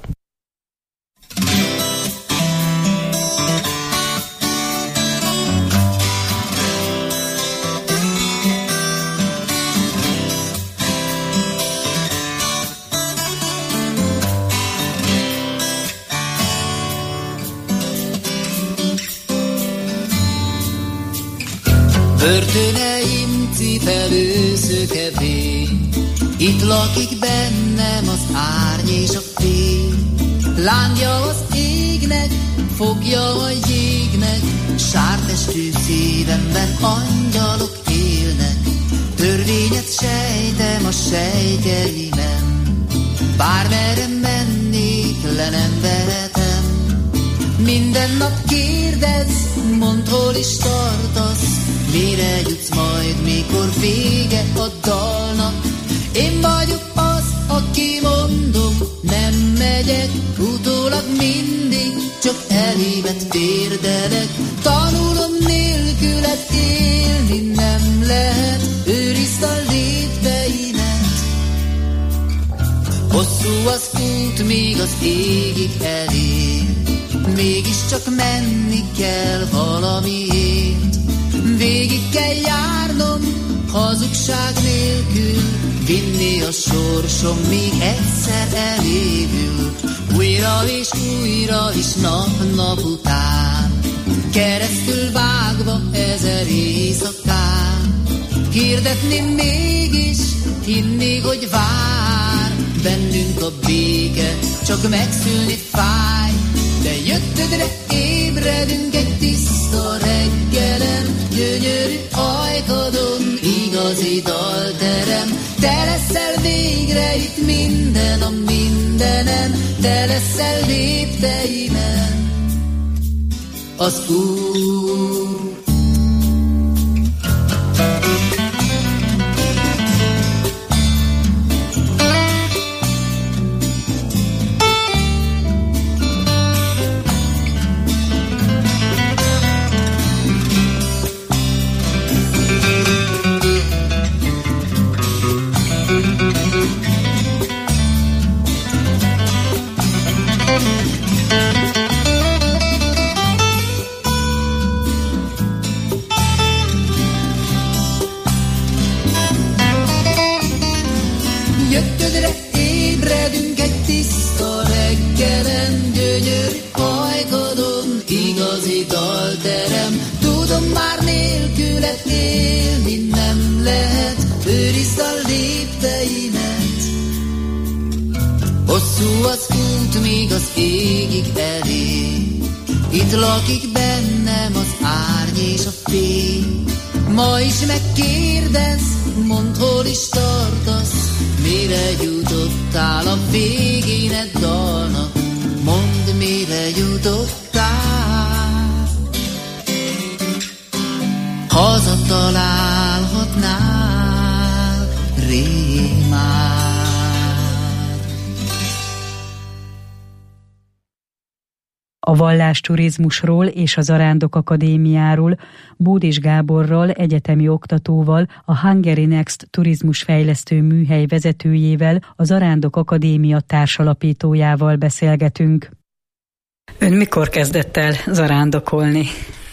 Börtöneim cipelő szökevény, itt lakik bennem az árny és a fény. Lángja az égnek, fogja a jégnek, sártestű szívemben angyalok élnek. Törvényet sejtem a sejtjeimen, bármerre mennék, le nem vehetem. Minden nap kérdez, mondd, hol is tartasz, mire jutsz majd, mikor vége a dalnak. Én vagyok az, aki mondom, nem megyek, utólag mindig csak elémet térdelek. Tanulom nélküled élni nem lehet, őrizd a lépteimet. Hosszú az út, míg az égig elér, mégiscsak menni kell valamiért. Végig kell járnom, hazugság nélkül, vinni a sorsom, míg egyszer elévül. Újra és újra is nap-nap után, keresztül vágva ezer éjszakán. Hirdetni mégis, hinni, hogy vár bennünk a béke, csak megszűnni fáj. De jöttödre ébredünk egy tiszta reggelen, gyönyörű ajkadon igazi dalterem. Te leszel végre itt minden a mindenen, te leszel lépteimen az Úr. mai dalterem. Tudom, már nélküled élni nem lehet, őrizd a lépteimet. Hosszú az út, még az égig elér, itt lakik bennem az árny és a fény. Ma is megkérdez, mondd, hol is tartasz, mire jutottál a végén egy dalnak, mondd, mire jutottál. Hazatalálhatnál rémán. A vallásturizmusról és a Zarándok Akadémiáról Bódis Gáborral, egyetemi oktatóval, a Hungary Next turizmusfejlesztő műhely vezetőjével, a Zarándok Akadémia társalapítójával beszélgetünk. Ön mikor kezdett el zarándokolni?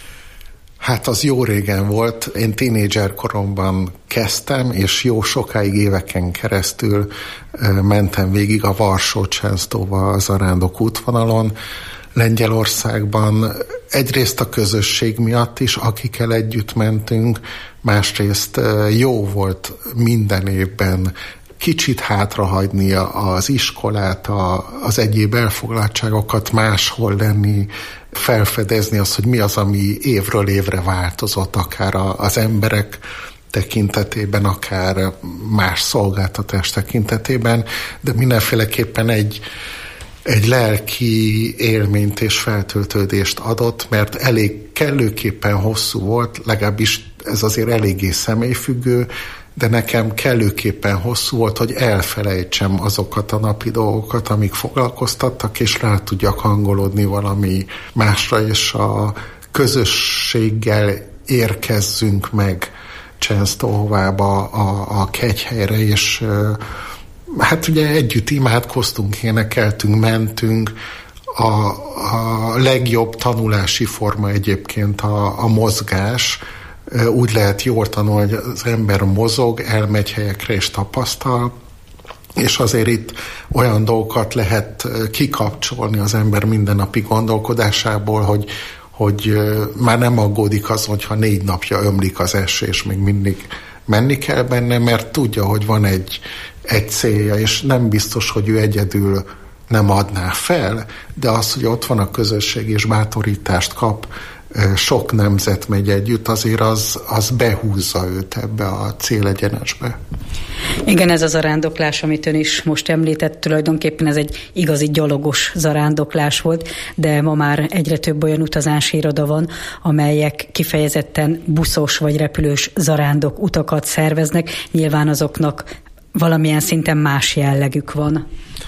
Hát az jó régen volt. Én tínédzser koromban kezdtem, és jó sokáig, éveken keresztül mentem végig a Varsó-Częstochowa a zarándok útvonalon, Lengyelországban, egyrészt a közösség miatt is, akikkel együtt mentünk, másrészt jó volt minden évben kicsit hátrahagyni az iskolát, az egyéb elfoglaltságokat, máshol lenni, felfedezni azt, hogy mi az, ami évről évre változott, akár az emberek tekintetében, akár más szolgáltatás tekintetében, de mindenféleképpen egy egy lelki élményt és feltöltődést adott, mert elég kellőképpen hosszú volt, legalábbis ez azért eléggé személyfüggő, de nekem kellőképpen hosszú volt, hogy elfelejtsem azokat a napi dolgokat, amik foglalkoztattak, és rá tudjak hangolódni valami másra, és a közösséggel érkezzünk meg Częstochovába, a, a kegyhelyre, és hát ugye együtt imádkoztunk, énekeltünk, mentünk. A, a legjobb tanulási forma egyébként a, a mozgás. Úgy lehet jól tanulni, hogy az ember mozog, elmegy helyekre és tapasztal, és azért itt olyan dolgokat lehet kikapcsolni az ember mindennapi gondolkodásából, hogy, hogy már nem aggódik az, hogyha négy napja ömlik az eső, és még mindig menni kell benne, mert tudja, hogy van egy egy célja, és nem biztos, hogy ő egyedül nem adná fel, de az, hogy ott van a közösség, és bátorítást kap, sok nemzet megy együtt, azért az, az behúzza őt ebbe a célegyenesbe. Igen, ez a zarándoklás, amit ön is most említett, tulajdonképpen ez egy igazi gyalogos zarándoklás volt, de ma már egyre több olyan utazási iroda van, amelyek kifejezetten buszos vagy repülős zarándok utakat szerveznek, nyilván azoknak valamilyen szinten más jellegük van.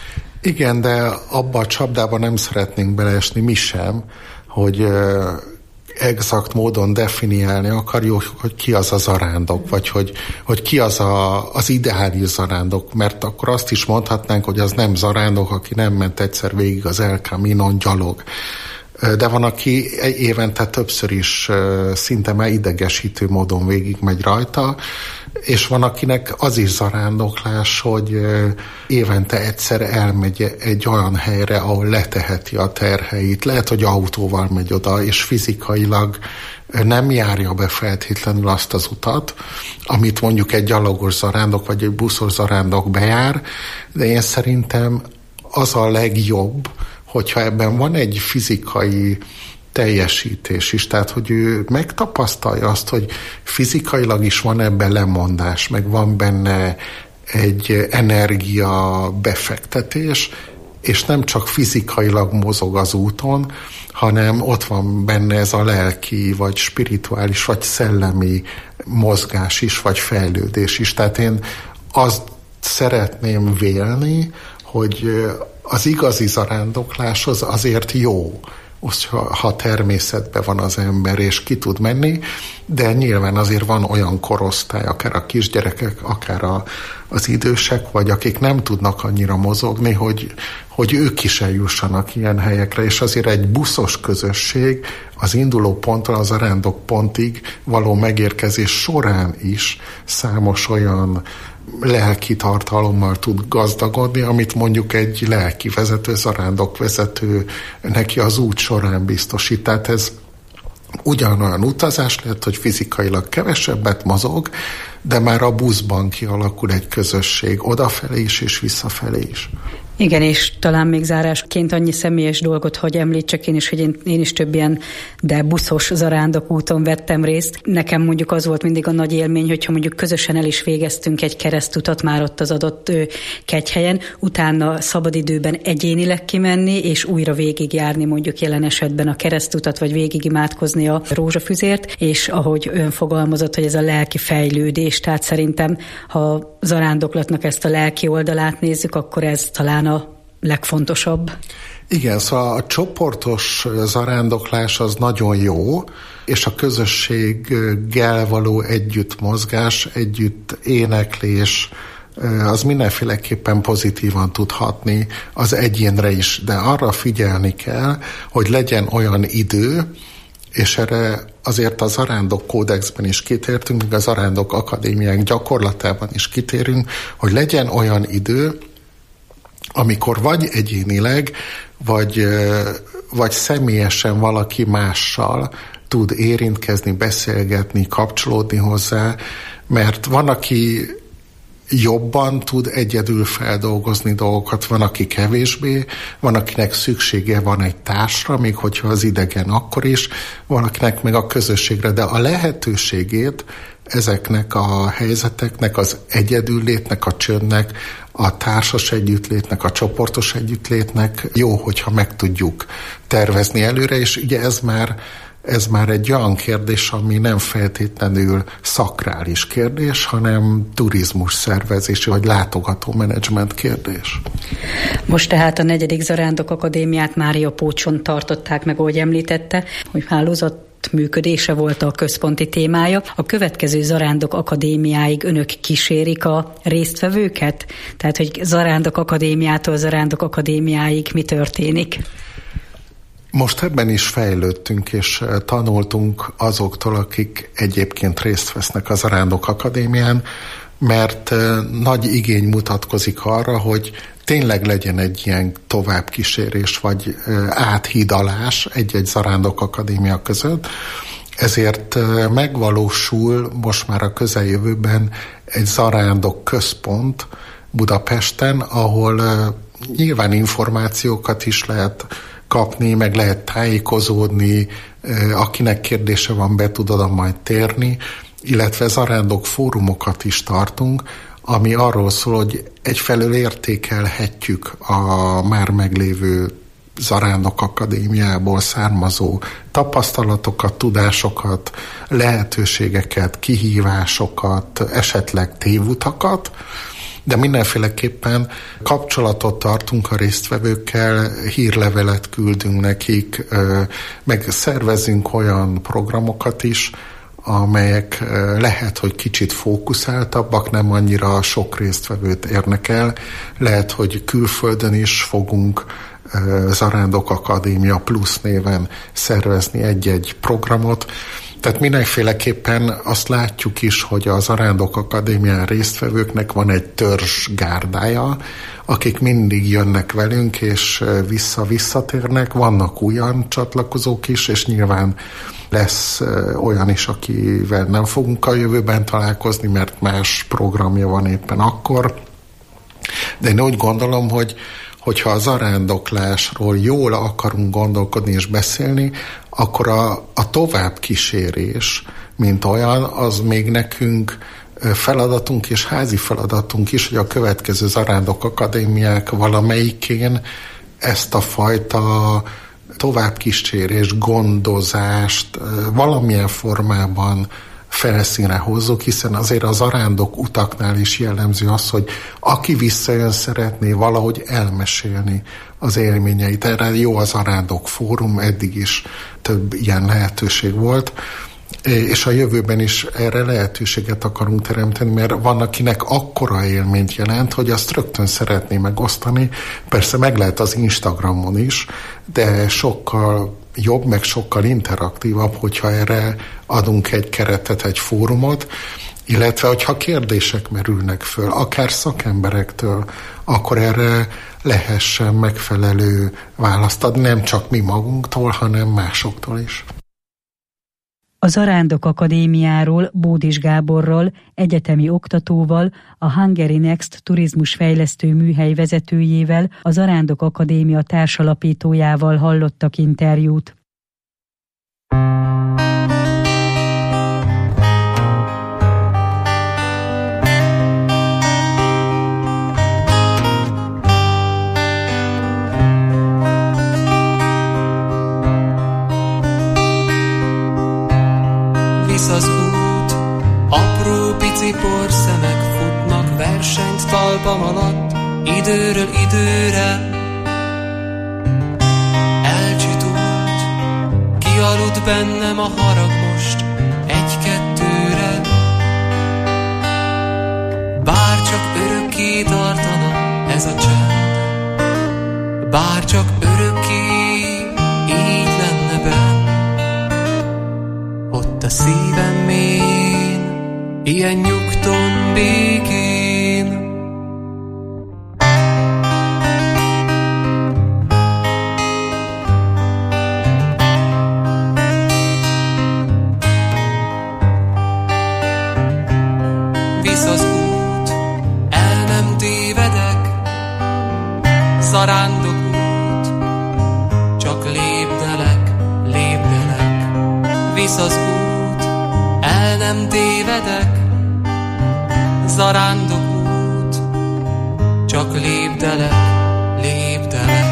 Igen, de abba a csapdába nem szeretnénk beleesni mi sem, hogy uh, exakt módon definiálni akarjuk, hogy ki az a zarándok, vagy hogy, hogy ki az a, az ideális zarándok, mert akkor azt is mondhatnánk, hogy az nem zarándok, aki nem ment egyszer végig az El Caminon gyalog. De van, aki évente többször is szinte már idegesítő módon végigmegy rajta, és van, akinek az is zarándoklás, hogy évente egyszer elmegy egy olyan helyre, ahol leteheti a terheit. Lehet, hogy autóval megy oda, és fizikailag nem járja be feltétlenül azt az utat, amit mondjuk egy gyalogos zarándok vagy egy buszos zarándok bejár, de én szerintem az a legjobb, hogyha ebben van egy fizikai teljesítés is, tehát hogy ő megtapasztalja azt, hogy fizikailag is van ebben lemondás, meg van benne egy energia befektetés, és nem csak fizikailag mozog az úton, hanem ott van benne ez a lelki, vagy spirituális, vagy szellemi mozgás is, vagy fejlődés is. Tehát én azt szeretném vélni, hogy az igazi zarándoklás az azért jó, ha természetben van az ember, és ki tud menni, de nyilván azért van olyan korosztály, akár a kisgyerekek, akár a, az idősek, vagy akik nem tudnak annyira mozogni, hogy, hogy ők is eljussanak ilyen helyekre, és azért egy buszos közösség az induló ponttól az zarándok pontig való megérkezés során is számos olyan lelki tartalommal tud gazdagodni, amit mondjuk egy lelki vezető, zarándok vezető neki az út során biztosít. Tehát ez ugyanolyan utazás lehet, hogy fizikailag kevesebbet mozog, de már a buszban kialakul egy közösség odafelé is és visszafelé is. Igen, és talán még zárásként annyi személyes dolgot, hogy említsek én is, hogy én, én is több ilyen, de buszos zarándok úton vettem részt. Nekem mondjuk az volt mindig a nagy élmény, hogyha mondjuk közösen el is végeztünk egy keresztutat már ott az adott ö, kegyhelyen, utána szabadidőben egyénileg kimenni, és újra végigjárni mondjuk jelen esetben a keresztutat, vagy végigimádkozni a rózsafüzért, és ahogy ön fogalmazott, hogy ez a lelki fejlődés, tehát szerintem, ha zarándoklatnak ezt a lelki oldalát nézzük, akkor ez talán a legfontosabb. Igen, szóval a csoportos zarándoklás az nagyon jó, és a közösséggel való együtt mozgás, együtt éneklés, az mindenféleképpen pozitívan tud hatni az egyénre is, de arra figyelni kell, hogy legyen olyan idő, és erre azért a zarándok kódexben is kitértünk, meg a zarándok akadémiák gyakorlatában is kitérünk, hogy legyen olyan idő, amikor vagy egyénileg, vagy, vagy személyesen valaki mással tud érintkezni, beszélgetni, kapcsolódni hozzá, mert van, aki jobban tud egyedül feldolgozni dolgokat, van, aki kevésbé, van, akinek szüksége van egy társra, még hogyha az idegen akkor is, van, akinek meg a közösségre, de a lehetőségét ezeknek a helyzeteknek, az egyedüllétnek, a csöndnek, a társas együttlétnek, a csoportos együttlétnek jó, hogyha meg tudjuk tervezni előre, és ugye ez már Ez már egy olyan kérdés, ami nem feltétlenül szakrális kérdés, hanem turizmus szervezési vagy látogató menedzsment kérdés. Most tehát a negyedik Zarándok Akadémiát Mária Pócson tartották meg, ahogy említette, hogy hálózat működése volt a központi témája. A következő Zarándok Akadémiáig önök kísérik a résztvevőket? Tehát, hogy Zarándok Akadémiától Zarándok Akadémiáig mi történik? Most ebben is fejlődtünk, és tanultunk azoktól, akik egyébként részt vesznek a Zarándok Akadémián, mert nagy igény mutatkozik arra, hogy tényleg legyen egy ilyen továbbkísérés, vagy áthidalás egy-egy Zarándok Akadémia között. Ezért megvalósul most már a közeljövőben egy zarándok központ Budapesten, ahol nyilván információkat is lehet kapni, meg lehet tájékozódni, akinek kérdése van, be tud oda majd térni, illetve zarándok fórumokat is tartunk, ami arról szól, hogy egyfelől értékelhetjük a már meglévő Zarándok Akadémiából származó tapasztalatokat, tudásokat, lehetőségeket, kihívásokat, esetleg tévutakat, de mindenféleképpen kapcsolatot tartunk a résztvevőkkel, hírlevelet küldünk nekik, meg szervezünk olyan programokat is, amelyek lehet, hogy kicsit fókuszáltabbak, nem annyira sok résztvevőt érnek el. Lehet, hogy külföldön is fogunk Zarándok Akadémia Plusz néven szervezni egy-egy programot. Tehát mindenféleképpen azt látjuk is, hogy a Zarándok Akadémián résztvevőknek van egy törzs gárdája, akik mindig jönnek velünk, és vissza-visszatérnek. Vannak olyan csatlakozók is, és nyilván lesz olyan is, akivel nem fogunk a jövőben találkozni, mert más programja van éppen akkor. De én úgy gondolom, hogy hogyha a zarándoklásról jól akarunk gondolkodni és beszélni, akkor a, a továbbkísérés, mint olyan, az még nekünk feladatunk és házi feladatunk is, hogy a következő Zarándok Akadémiák valamelyikén ezt a fajta továbbkísérés, gondozást valamilyen formában felszínre hozzuk, hiszen azért a zarándok utaknál is jellemző az, hogy aki visszajön, szeretné valahogy elmesélni az élményeit. Erre jó az Zarándok Fórum, eddig is több ilyen lehetőség volt, és a jövőben is erre lehetőséget akarunk teremteni, mert van, akinek akkora élményt jelent, hogy azt rögtön szeretné megosztani. Persze meg lehet az Instagramon is, de sokkal jobb, meg sokkal interaktívabb, hogyha erre adunk egy keretet, egy fórumot, illetve hogyha kérdések merülnek föl, akár szakemberektől, akkor erre lehessen megfelelő választ adni, nem csak mi magunktól, hanem másoktól is. A Zarándok Akadémiáról Bódis Gáborral, egyetemi oktatóval, a Hungary Next turizmusfejlesztő műhely vezetőjével, a Zarándok Akadémia társalapítójával hallottak interjút. Az út, apró pici porszemek futnak versenyt talpam alatt, időről időre. Elcsitult, kialudt bennem a harag most egy-kettőre. Bár csak örökké tartana ez a csend, bár csak örökké így lenne benn. A szívem mélyén, ilyen nyugton, békén. Visz az út, el nem tévedek, zarándok út, csak lépdelek, lépdelek. Visz az út, el nem tévedek, zarándok út, csak lépdelek, lépdelek.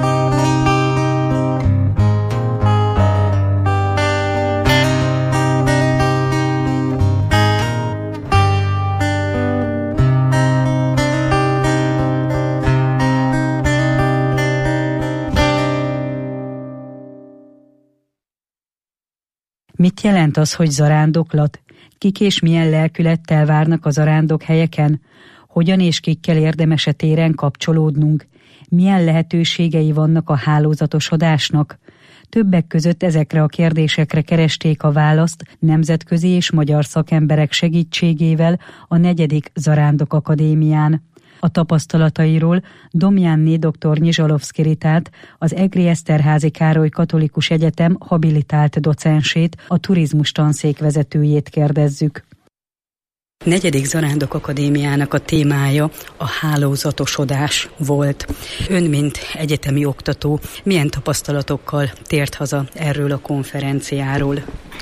Mit jelent az, hogy zarándoklat? Kik és milyen lelkülettel várnak a zarándok helyeken? Hogyan és kikkel érdemes e téren kapcsolódnunk? Milyen lehetőségei vannak a hálózatosodásnak? Többek között ezekre a kérdésekre keresték a választ nemzetközi és magyar szakemberek segítségével a negyedik Zarándok Akadémián. A tapasztalatairól Domjánné dr. Nyizsalovszky Ritát, az Egri Eszterházy Károly Katolikus Egyetem habilitált docensét, a turizmus tanszék vezetőjét kérdezzük. Negyedik Zarándok Akadémiának a témája a hálózatosodás volt. Ön, mint egyetemi oktató, milyen tapasztalatokkal tért haza erről a konferenciáról?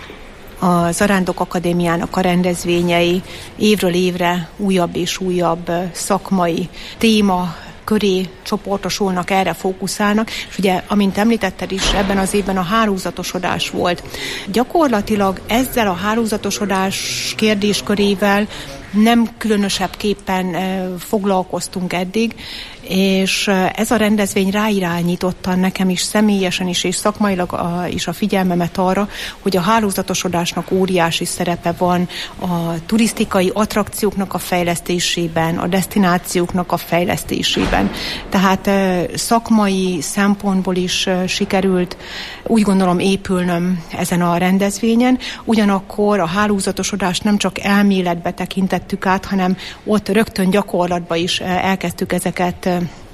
A Zarándok Akadémiának a rendezvényei évről évre újabb és újabb szakmai téma köré csoportosulnak, erre fókuszálnak, és ugye, amint említetted is, ebben az évben a hálózatosodás volt. Gyakorlatilag ezzel a hálózatosodás kérdéskörével nem különösebbképpen foglalkoztunk eddig, és ez a rendezvény ráirányította nekem is személyesen is, és szakmailag a, is a figyelmemet arra, hogy a hálózatosodásnak óriási szerepe van a turisztikai attrakcióknak a fejlesztésében, a desztinációknak a fejlesztésében. Tehát szakmai szempontból is sikerült, úgy gondolom, épülnöm ezen a rendezvényen, ugyanakkor a hálózatosodást nem csak elméletbe tekintettük át, hanem ott rögtön gyakorlatba is elkezdtük ezeket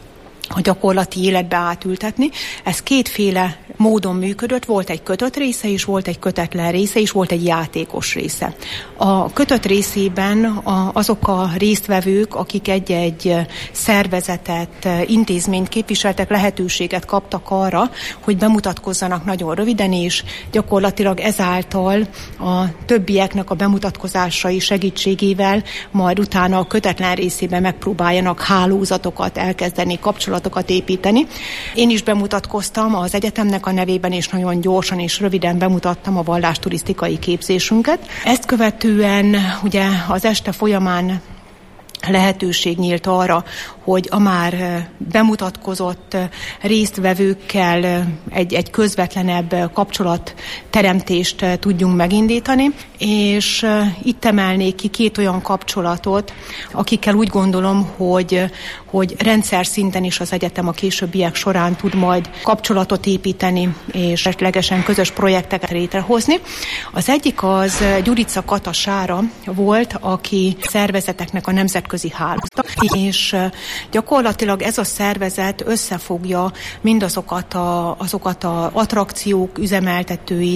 a gyakorlati életbe átültetni. Ez kétféle módon működött, volt egy kötött része is, volt egy kötetlen része is, volt egy játékos része. A kötött részében a, azok a résztvevők, akik egy-egy szervezetet, intézményt képviseltek, lehetőséget kaptak arra, hogy bemutatkozzanak nagyon röviden, és gyakorlatilag ezáltal a többieknek a bemutatkozásai segítségével majd utána a kötetlen részében megpróbáljanak hálózatokat elkezdeni, kapcsolatokat építeni. Én is bemutatkoztam az egyetemnek a nevében, és nagyon gyorsan és röviden bemutattam a vallásturisztikai képzésünket. Ezt követően ugye az este folyamán lehetőség nyílt arra, hogy a már bemutatkozott résztvevőkkel egy, egy közvetlenebb kapcsolatteremtést tudjunk megindítani, és itt emelnék ki két olyan kapcsolatot, akikkel úgy gondolom, hogy, hogy rendszer szinten is az egyetem a későbbiek során tud majd kapcsolatot építeni, és esetlegesen közös projekteket létrehozni. Az egyik az Gyurica Kata Sára volt, aki szervezeteknek a nemzetközi hálózata, és gyakorlatilag ez a szervezet összefogja mindazokat a, azokat a attrakciók üzemeltetőit,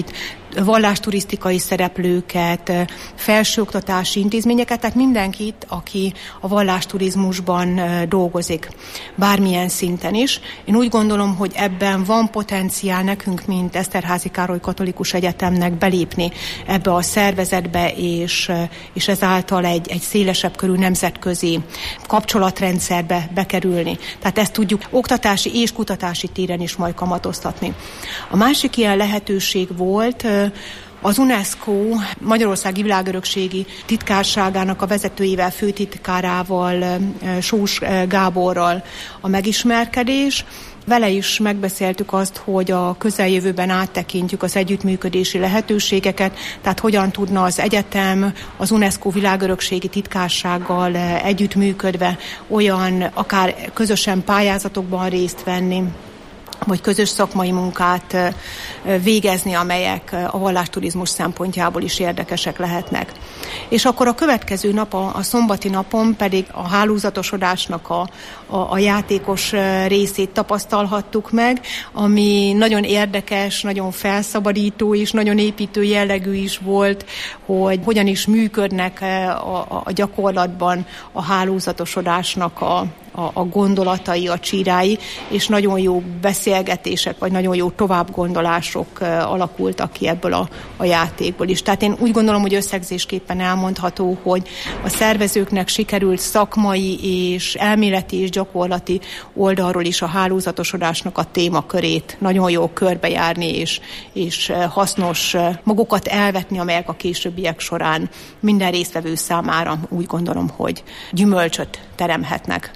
vallásturisztikai szereplőket, felsőoktatási intézményeket, tehát mindenkit, aki a vallásturizmusban dolgozik, bármilyen szinten is. Én úgy gondolom, hogy ebben van potenciál nekünk, mint Eszterházy Károly Katolikus Egyetemnek belépni ebbe a szervezetbe, és, és ezáltal egy, egy szélesebb körű nemzetközi kapcsolatrendszerbe bekerülni. Tehát ezt tudjuk oktatási és kutatási téren is majd kamatoztatni. A másik ilyen lehetőség volt az UNESCO Magyarországi Világörökségi Titkárságának a vezetőjével, főtitkárával, Sós Gáborral a megismerkedés. Vele is megbeszéltük azt, hogy a közeljövőben áttekintjük az együttműködési lehetőségeket, tehát hogyan tudna az egyetem az UNESCO Világörökségi Titkársággal együttműködve olyan akár közösen pályázatokban részt venni, vagy közös szakmai munkát végezni, amelyek a vallásturizmus szempontjából is érdekesek lehetnek. És akkor a következő nap, a, a szombati napon pedig a hálózatosodásnak a, a, a játékos részét tapasztalhattuk meg, ami nagyon érdekes, nagyon felszabadító és nagyon építő jellegű is volt, hogy hogyan is működnek a, a, a gyakorlatban a hálózatosodásnak a A, a gondolatai, a csírái, és nagyon jó beszélgetések, vagy nagyon jó továbbgondolások uh, alakultak ki ebből a, a játékból is. Tehát én úgy gondolom, hogy összegzésképpen elmondható, hogy a szervezőknek sikerült szakmai és elméleti és gyakorlati oldalról is a hálózatosodásnak a témakörét nagyon jól körbejárni, és, és hasznos magukat elvetni, amelyek a későbbiek során minden résztvevő számára úgy gondolom, hogy gyümölcsöt teremhetnek.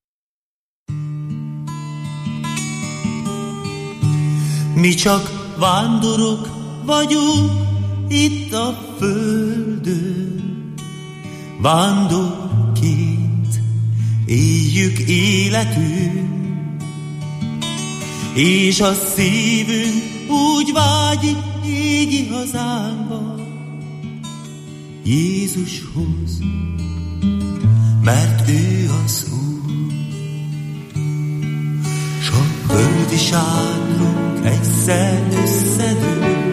Mi csak vándorok vagyunk itt a földön, vándorként éljük életünk, és a szívünk úgy vágyik égi hazánkba, Jézushoz, mert ő az Úr. S a földi sátrunk egyszer összedől,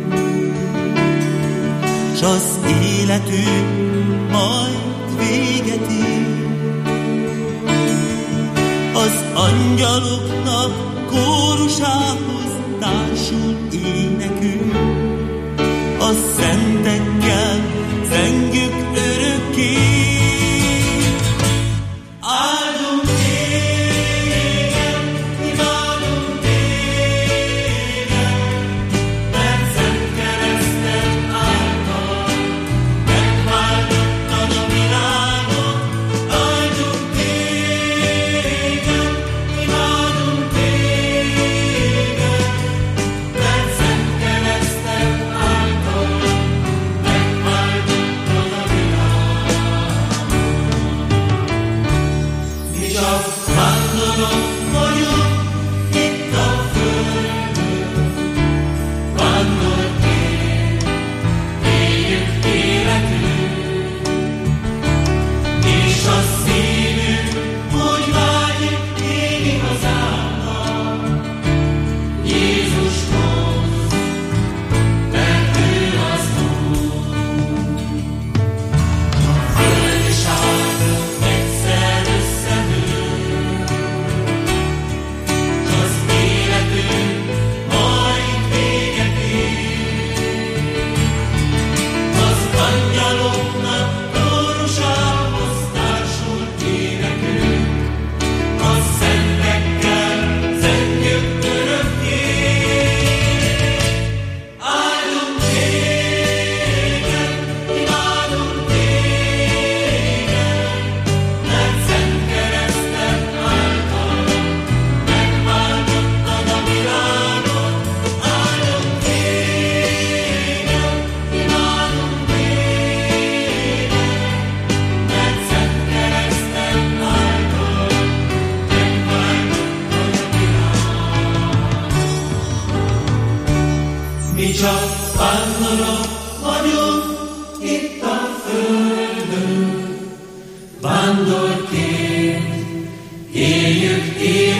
s az életünk majd véget ér. Az angyaloknak kórusához társul énekünk, a szentekkel zengjük örökké.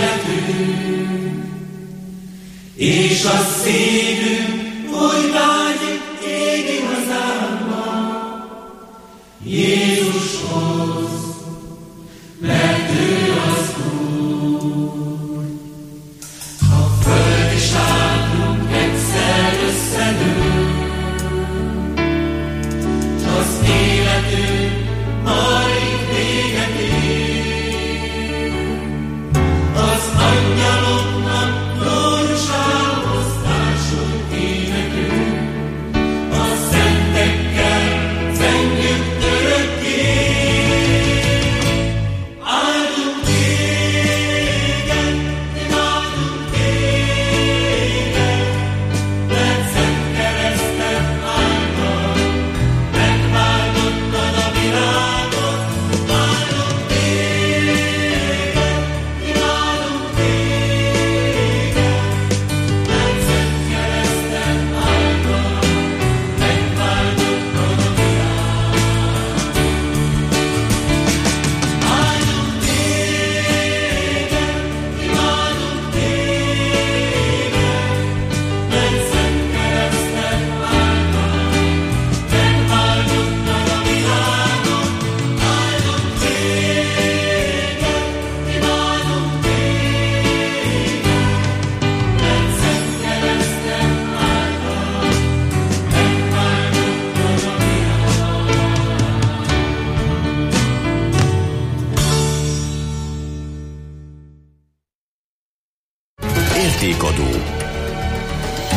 És a szívünk úgy vágy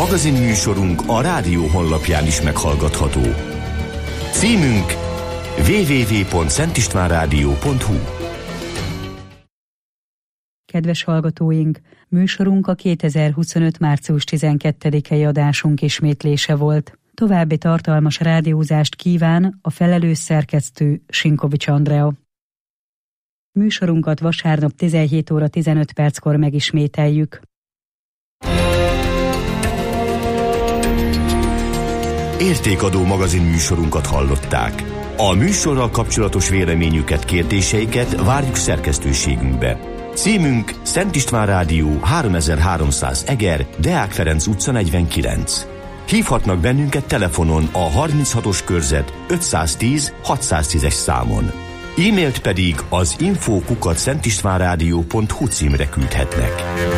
Magazinműsorunk a rádió honlapján is meghallgatható. Címünk double-u double-u double-u pont szentistvánrádió pont hu. Kedves hallgatóink, műsorunk a kétezer-huszonöt. március tizenkettedikei adásunk ismétlése volt. További tartalmas rádiózást kíván a felelős szerkesztő Sinkovics Andrea. Műsorunkat vasárnap tizenhét óra tizenöt perckor megismételjük. Értékadó magazin műsorunkat hallották. A műsorral kapcsolatos véleményüket, kérdéseiket várjuk szerkesztőségünkbe. Címünk Szent István Rádió, háromezer-háromszáz Eger, Deák Ferenc utca negyvenkilenc. Hívhatnak bennünket telefonon a harminchatos körzet ötszáztíz hatszáztízes számon. E-mailt pedig az info kukac szentistvánrádió pont hu címre küldhetnek.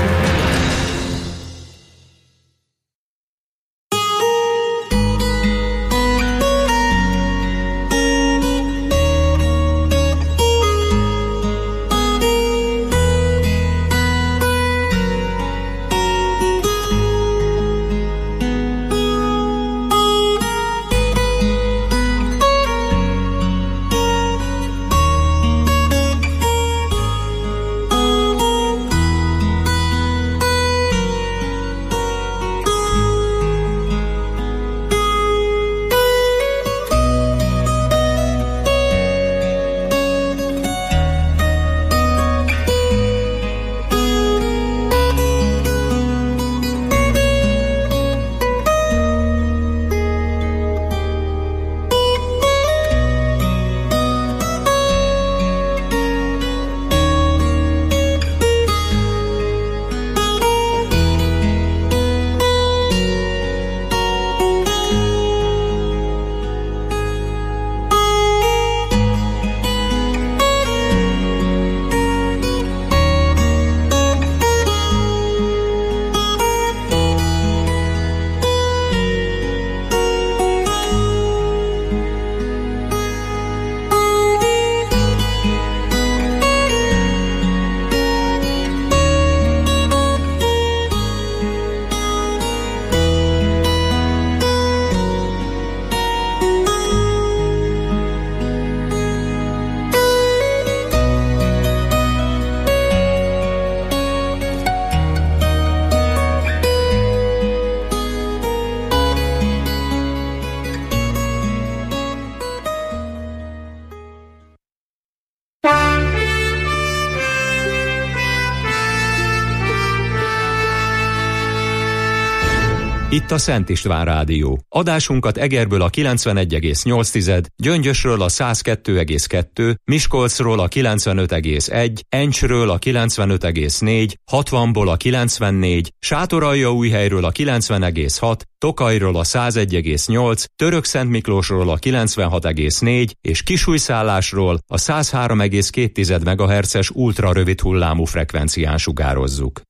Itt a Szent István Rádió. Adásunkat Egerből a kilencvenegy egész nyolc, Gyöngyösről a száz kettő egész kettő, Miskolcról a kilencvenöt egész egy, Encsről a kilencvenöt egész négy, hatvanból a kilencvennégy, Sátoraljaújhelyről a kilencven egész hat, Tokajról a száz egy egész nyolc, Törökszentmiklósról a kilencvenhat egész négy és Kisújszállásról a száz három egész két megahertzes ultrarövid hullámú frekvencián sugározzuk.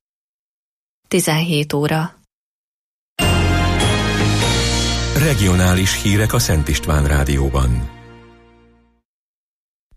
tizenhét óra. Regionális hírek a Szent István Rádióban.